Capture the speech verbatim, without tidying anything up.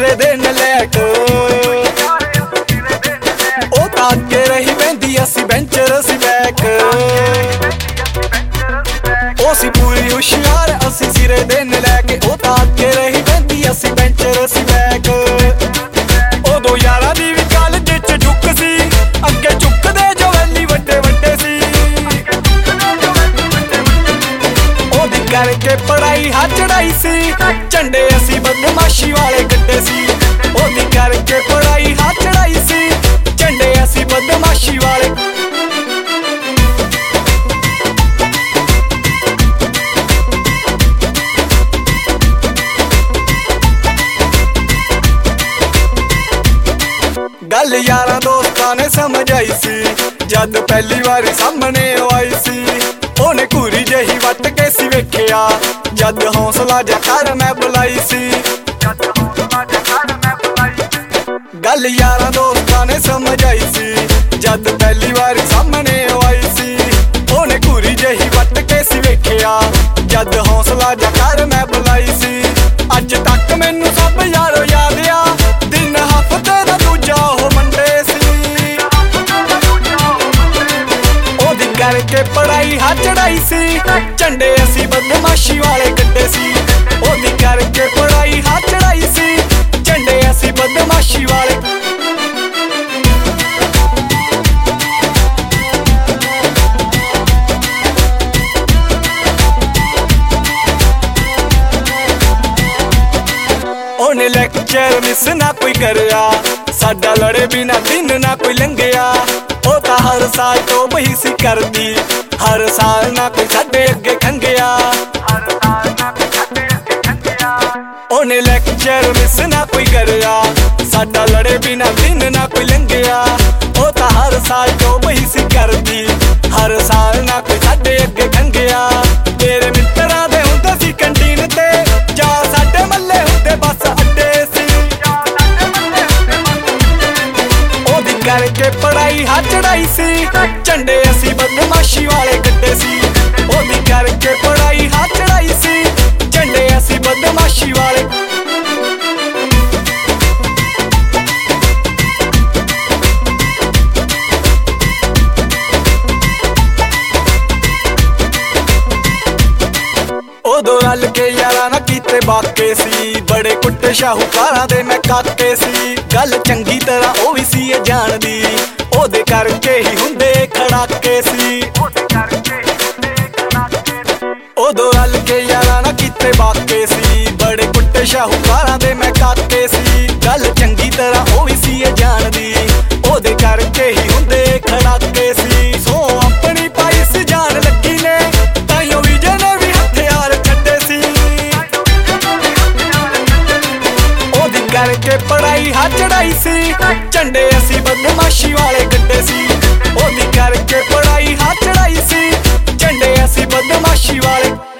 ਸਿਰੇ ਦੇ ਨਲੈਕ ਉਹ ਤਾਂ ਅੱਗੇ ਰਹੀ ਬਹਿੰਦੀ ਅਸੀਂ ਬੈਂਚਰ ਅਸੀਂ ਬੈਕ ਉਹ ਸੀ ਪੂਰੀ ਹੁਸ਼ਿਆਰ ਅਸੀਂ ਸਿਰੇ ਦੇ ਨਲੈਕ ਉਹ ਤਾਂ ਅੱਗੇ ਰਹੀ ਬਹਿੰਦੀ ਅਸੀਂ ਬੈਂਚਰ ਅਸੀਂ ਬੈਕ ਉਦੋਂ ਯਾਰਾਂ ਦੀ ਵੀ ਗੱਲ ਜਿੱਚ ਝੁੱਕ ਸੀ ਅੱਗੇ ਝੁੱਕਦੇ ਜੋ ਵੈਲੀ ਵੱਡੇ ਵੱਡੇ ਸੀ ਉਹਦੀ ਕਰਕੇ ਪੜਾਈ ਹੱਥ ਚੜਾਈ ਸੀ ਝੰਡੇ ਅਸੀਂ ਬਦਮਾਸ਼ੀ ਵਾਲੇ ਕੱਢੇ ਸੀ ਉਹਦੀ ਕਰਕੇ ਪੜਾਈ ਹੱਥ ਚੜਾਈ ਸੀ ਝੰਡੇ ਅਸੀਂ ਬਦਮਾਸ਼ੀ ਵਾਲੇ ਗੱਲ ਯਾਰਾਂ ਦੋਸਤਾਂ ਨੇ ਸਮਝ ਆਈ ਸੀ ਜਦ ਪਹਿਲੀ ਵਾਰੀ ਸਾਹਮਣੇ ਆਈ ਸੀ ਉਹਨੇ ਘੂਰੀ ਜਿਹੀ ਵੱਟ ਕੇ ਸੀ ਵੇਖਿਆ ਜਦ ਹੌਸਲਾ ਜਾ ਕਰ ਮੈਂ ਬੁਲਾਈ ਸੀ ਗੱਲ ਯਾਰਾਂ ਦੋਸਤਾਂ ਨੇ ਸਮਝ ਆਈ ਸੀ ਜਦ ਪਹਿਲੀ ਵਾਰੀ ਸਾਹਮਣੇ ਆਈ ਸੀ ਉਹਨੇ ਘੂਰੀ ਜਿਹੀ ਵੱਟ ਕੇ ਸੀ ਵੇਖਿਆ ਜਦ ਹੌਸਲਾ ਜਾ ਕਰ ਮੈਂ ਬੁਲਾਈ ਸੀ ਅੱਜ ਤੱਕ ਮੈਨੂੰ ਸਭ ਯਾਰੋ ਯਾਦ ਆ ਦਿਨ ਹਫ਼ਤੇ ਦਾ ਦੂਜਾ ਉਹ ਮੰਡੇ ਸੀ ਉਹਦੀ ਕਰਕੇ ਪੜਾਈ ਹੱਥ ਚੜਾਈ ਸੀ ਝੰਡੇ ਅਸੀਂ ਬਦਮਾਸ਼ੀ ਵਾਲੇ ਕੱਢੇ ਸੀ ਉਹਦੀ ਕਰਕੇ ਪੜਾਈ ਹੱਥ ਚੜਾਈ ਸੀ ਝੰਡੇ ਅਸੀਂ ਬਦਮਾਸ਼ੀ ਵਾਲੇ ਉਹਨੇ ਲੈਕਚਰ ਮਿਸ ਨਾ ਕੋਈ ਕਰਿਆ ਸਾਡਾ ਲੜੇ ਬਿਨਾ ਦਿਨ ਨਾ ਕੋਈ ਲੰਘਿਆ ਉਹ ਤਾਂ ਹਰ ਸਾਲ ਤੋਂ ਬਹੀ ਸੀ ਕਰਦੀ ਹਰ ਸਾਲ ਨਾ ਕੋਈ ਸਾਡੇ ਅੱਗੇ ਖੰਗਿਆ ਉਹਨੇ ਲੈਕਚਰ ਮਿਸ ਨਾ ਕੋਈ ਕਰਿਆ ਸਾਡਾ ਲੜੇ ਬਿਨਾ ਦਿਨ ਨਾ ਕੋਈ ਲੰਘਿਆ ਉਹ ਤਾਂ ਹਰ ਸਾਲ ਤੋਂ ਬਹੀ ਸੀ ਕਰਦੀ ਹਰ ਸਾਲ ਨਾ ਕੋਈ ਸਾਡੇ ਅੱਗੇ ਖੰਗਿਆ ਤੇਰੇ ਮਿੱਤਰਾਂ ਦੇ ਹੁੰਦੇ ਸੀ ਕੰਟੀਨ ਤੇ ਜਾਂ ਸਾਡੇ ਮੱਲੇ ਹੁੰਦੇ ਬਸ ਅੱਡੇ ਸੀ ਉਹਦੀ ਕਰਕੇ ਪੜਾਈ ਹੱਥ ਚੜਾਈ ਸੀ ਝੰਡੇ ਅਸੀਂ ਬਦਮਾਸ਼ੀ ਵਾਲੇ ਕੱਢੇ ਸੀ ਉਹਦੀ ਕਰਕੇ ਪੜਾਈ ਹੱਥ ਚੜਾਈ ਸੀ ਝੰਡੇ ਅਸੀਂ ਬਦਮਾਸ਼ੀ ਵਾਲੇ ਉਦੋਂ ਰਲ ਕੇ ਯਾਰਾਂ ਨਾ ਕੀਤੇ ਬਾਕੇ ਸੀ ਬੜੇ ਕੁੱਟੇ ਸ਼ਾਹੂਕਾਰਾਂ ਦੇ ਮੈਂ ਕਾਕੇ ਸੀ ਗੱਲ ਚੰਗੀ ਤਰ੍ਹਾਂ ਉਹ ਵੀ ਸੀ ਇਹ ਜਾਣਦੀ ਉਹਦੇ ਕਰਕੇ ਹੀ ਹੁੰਦੇ ਖੜਾਕੇ ਸੀ ਉਦੋਂ ਰਲ ਕੇ ਯਾਰਾਂ ਨਾ ਕੀਤੇ ਬਾਕੇ ਸੀ ਬੜੇ ਕੁੱਟੇ ਸ਼ਾਹੂਕਾਰਾਂ ਦੇ ਮੈਂ ਕਾਕੇ ਸੀ ਗੱਲ ਚੰਗੀ ਤਰ੍ਹਾਂ ਉਹ ਵੀ ਸੀ ਇਹ ਜਾਣਦੀ ਉਹਦੇ ਕਰਕੇ ਹੀ ਹੁੰਦੇ ਖੜਾਕੇ ਸੀ ਸੋ ਆਪਣੀ ਪਾਈ ਸੀ ਜਾਨ ਲੱਗੀ ਨੇ ਤਾਈਓ ਵੀ ਜਨੇ ਵੀ ਹਥਿਆਰ ਛੱਡੇ ਸੀ ਉਹਦੀ ਕਰਕੇ ਪੜਾਈ ਹੱਥ ਚੜਾਈ ਸੀ ਝੰਡੇ ਅਸੀਂ ਬਦਮਾਸ਼ੀ ਵਾਲੇ ਕੱਢੇ ਸੀ ਉਹਦੀ ਕਰਕੇ ਪੜਾਈ ਹੱਥ ਚੜਾਈ ਸੀ ਝੰਡੇ ਅਸੀਂ ਬਦਮਾਸ਼ੀ ਵਾਲੇ